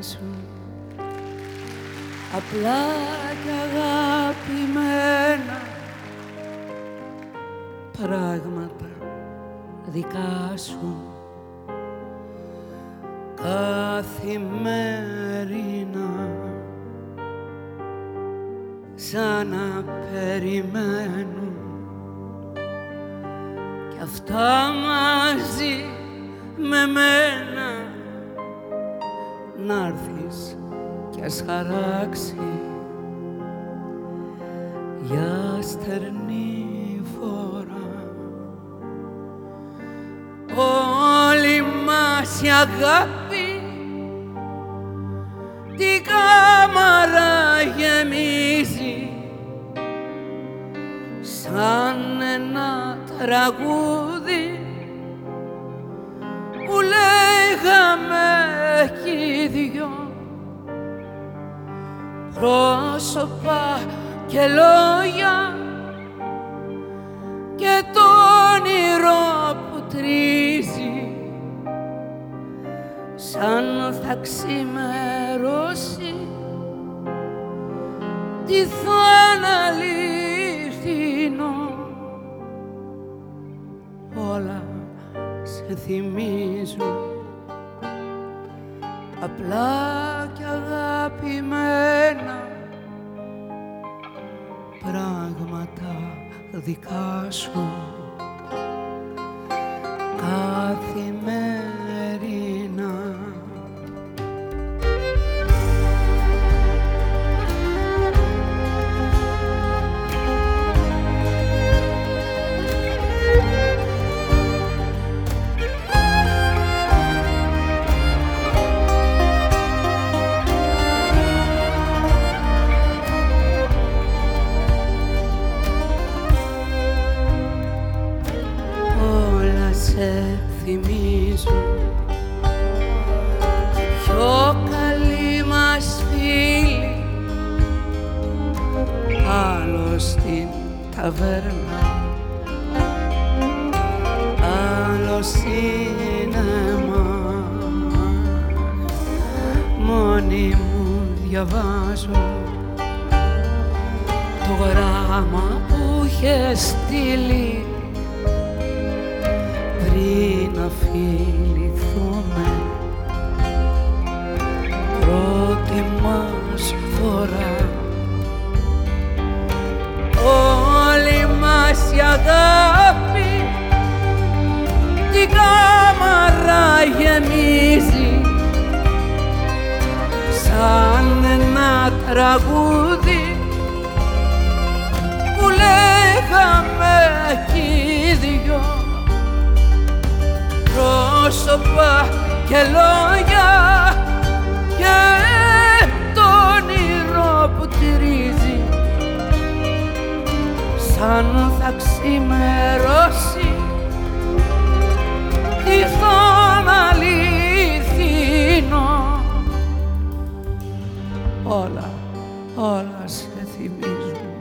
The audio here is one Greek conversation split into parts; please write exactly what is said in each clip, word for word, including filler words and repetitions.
θυμίζουν απλά και αγαπημένα πράγματα δικά σου καθημερινά, σαν να περιμένουν κι αυτά μαζί με μένα να'ρθεις κι ας χαράξει για στερνή φορά. Όλη μας η αγάπη την κάμαρα γεμίζει σαν ένα τραγούδι που λέγαμε κι οι δυο, πρόσωπα και λόγια και το όνειρο που τρίζει σαν θα ξημερώσει τι θα αληθινό. Όλα σε θυμίζουν απλά και αγαπημένα πράγματα δικά σου καθημερινά. Σε θυμίζουν και πιο καλοί μας φίλοι, άλλο στην ταβέρνα, άλλο σινεμά. Μόνη μου διαβάζω το γράμμα που είχε στείλει πριν να φιληθούμε πρώτη μας φορά. Όλη μας η αγάπη την κάμαρα γεμίζει σαν ένα τραγούδι που λέγαμε κι οι δυο, πρόσωπα και λόγια και το όνειρο που τυρίζει σαν θα ξημερώσει τι θα αληθινό. Όλα, όλα σε θυμίζουν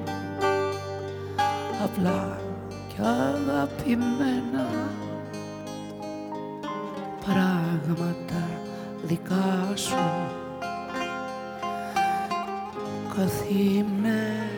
απλά και αγαπημένα πράγματα δικά σου καθημερινά.